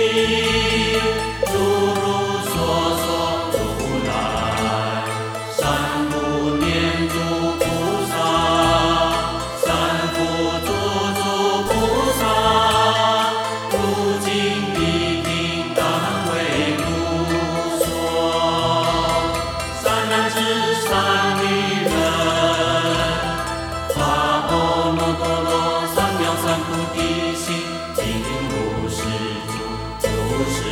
诸如所说如来，三不念诸菩萨，三不诸菩萨，如今必定当为如说。善男子善女人，发阿耨多罗三藐三菩提心，尽如是住，就是